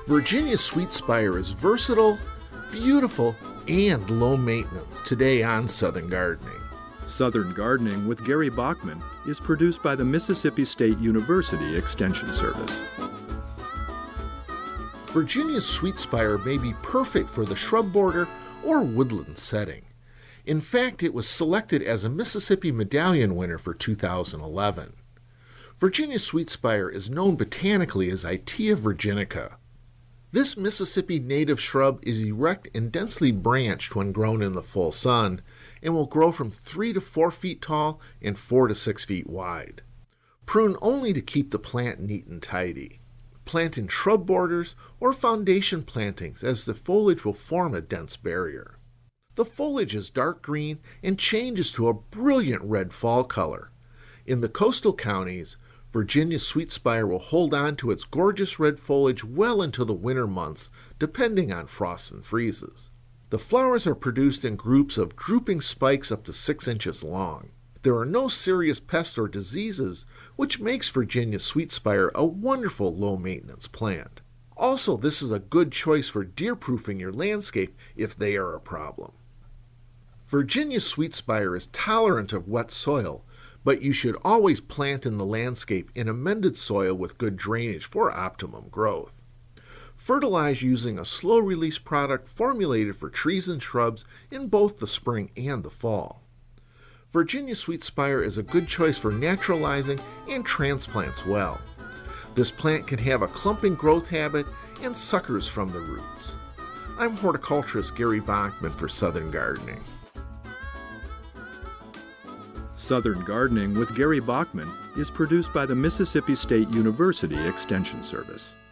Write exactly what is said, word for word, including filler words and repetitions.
Virginia Sweet Spire is versatile, beautiful, and low maintenance today on Southern Gardening. Southern Gardening with Gary Bachman is produced by the Mississippi State University Extension Service. Virginia Sweet Spire may be perfect for the shrub border or woodland setting. In fact, it was selected as a Mississippi Medallion winner for two thousand eleven. Virginia Sweet Spire is known botanically as Itea virginica. This Mississippi native shrub is erect and densely branched when grown in the full sun and will grow from three to four feet tall and four to six feet wide. Prune only to keep the plant neat and tidy. Plant in shrub borders or foundation plantings as the foliage will form a dense barrier. The foliage is dark green and changes to a brilliant red fall color. In the coastal counties, Virginia Sweet Spire will hold on to its gorgeous red foliage well into the winter months, depending on frosts and freezes. The flowers are produced in groups of drooping spikes up to six inches long. There are no serious pests or diseases, which makes Virginia Sweet Spire a wonderful low-maintenance plant. Also, this is a good choice for deer-proofing your landscape if they are a problem. Virginia Sweet Spire is tolerant of wet soil, but you should always plant in the landscape in amended soil with good drainage for optimum growth. Fertilize using a slow-release product formulated for trees and shrubs in both the spring and the fall. Virginia Sweet Spire is a good choice for naturalizing and transplants well. This plant can have a clumping growth habit and suckers from the roots. I'm horticulturist Gary Bachman for Southern Gardening. Southern Gardening with Gary Bachman is produced by the Mississippi State University Extension Service.